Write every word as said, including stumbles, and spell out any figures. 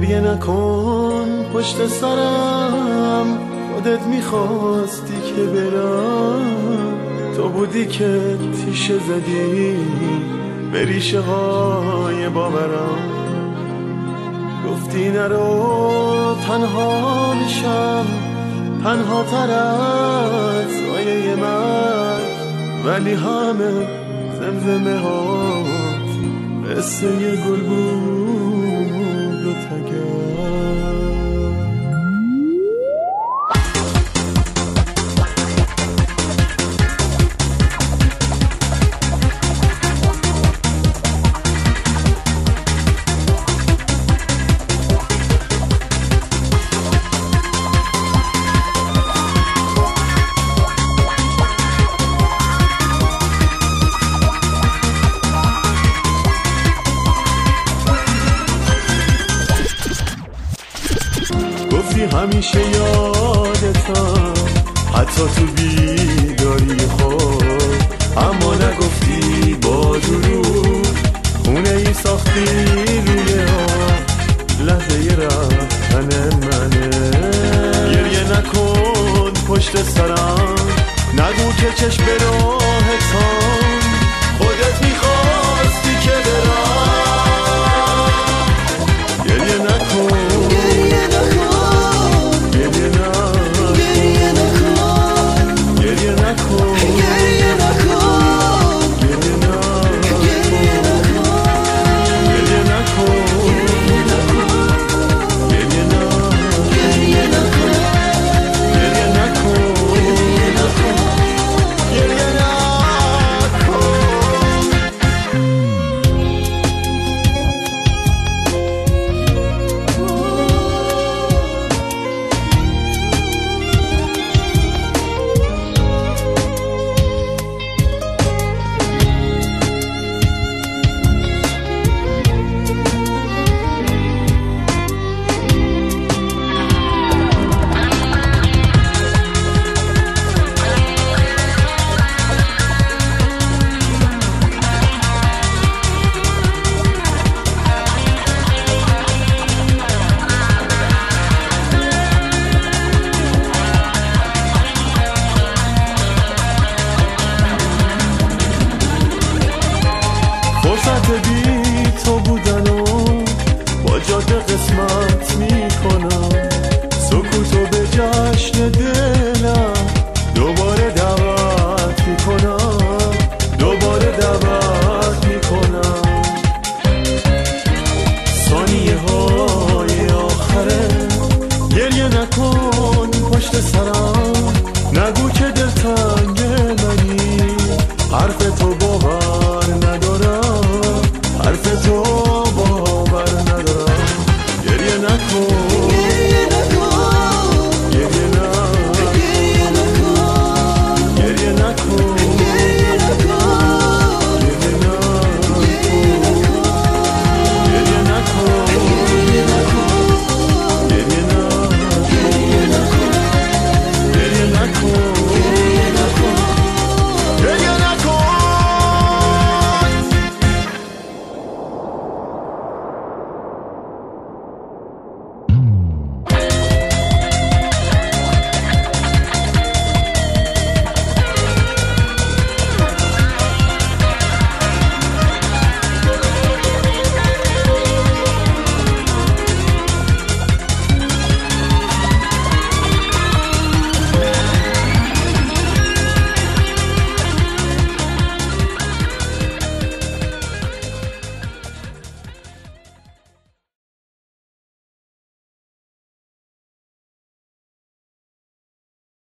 گریه نکن پشت سرم، خودت میخواستی که برم، تو بودی که تیشه زدی به ریشه های باورم. گفتی نرو تنها میشم، تنها تر از سایه من، ولی همه زمزمه هات قصه گل بود و تگر. همیشه یادتم حتی تو بیداری خود، اما نگفتی با دروغ خونه ای ساختی روی آن لحظه رفتن منه. گریه نکن پشت سرم، نگو که چشم به راهتم، خودت میخواستی که برم. گریه نکن بی تو بودن و با جاده قسمت میکنم، سکوتو به جشن دلم دوباره دعوت میکنم، دوباره دعوت میکنم. ثانیه های آخره گریه نکن پشت سرم،